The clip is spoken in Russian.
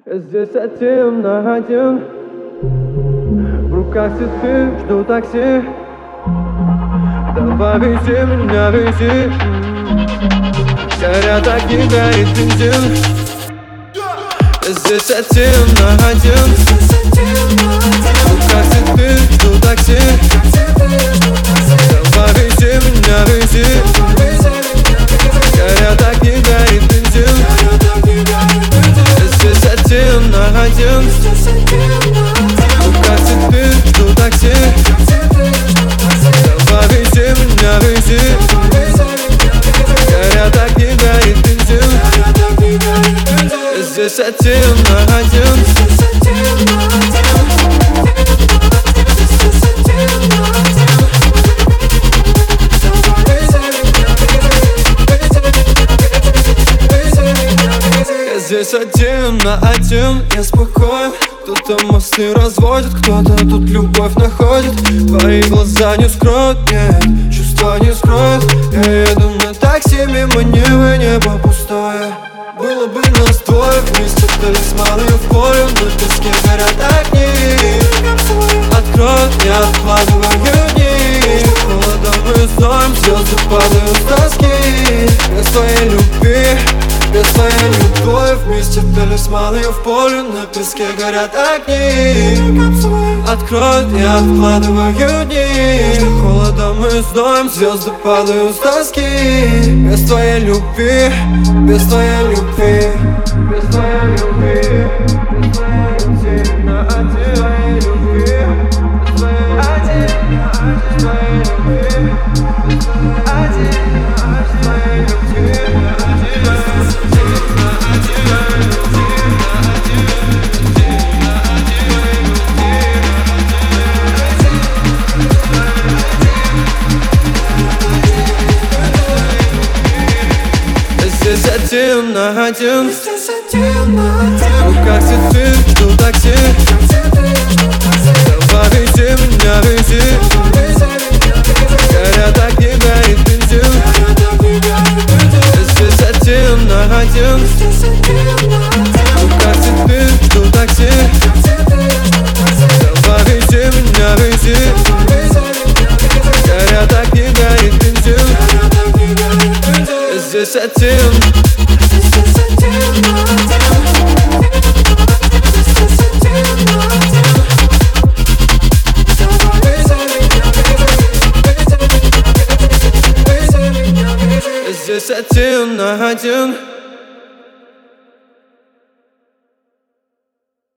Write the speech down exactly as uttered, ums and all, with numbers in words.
Здесь один на один, в руках цветы, жду такси. Давай вези меня, вези. Горят огни, горит бензин. Здесь один на один, в руках цветы, жду такси. Давай вези меня, вези. Горят огни, горит бензин. Здесь один на один, в руках цветы, жду такси. Давай вези меня, вези. Горят огни, горит бензин. Здесь один на один. Здесь один на один, я спокоен. Кто-то мосты разводит, кто-то тут любовь находит. Твои глаза не скроют, нет, чувства не скроют. Я еду на такси, мимо неба, небо пустое. Было бы нас двое вместе, талисманы в поле. На песке горят огни. Откроют, не откладываю дни. Холодом мы знаем, звезды падают с тоски. Без твоей любви, без твоей любви вместе талисманы в поле. На песке горят огни. Откроют, не откладываю дни. Холодом мы знаем, звезды падают с тоски. Без твоей любви, без твоей любви. Без твоей любви, без твоей любви. На один твоей любви. Один на один твоей любви. Один на один твоей любви. Здесь один на один, в руках цветы, жду такси. Давай вези меня, вези. Горят огни, горит бензин. Здесь один на один, в руках цветы, жду такси. Давай вези меня, вези. Горят огни, горит бензин. Здесь один. Здесь один на один.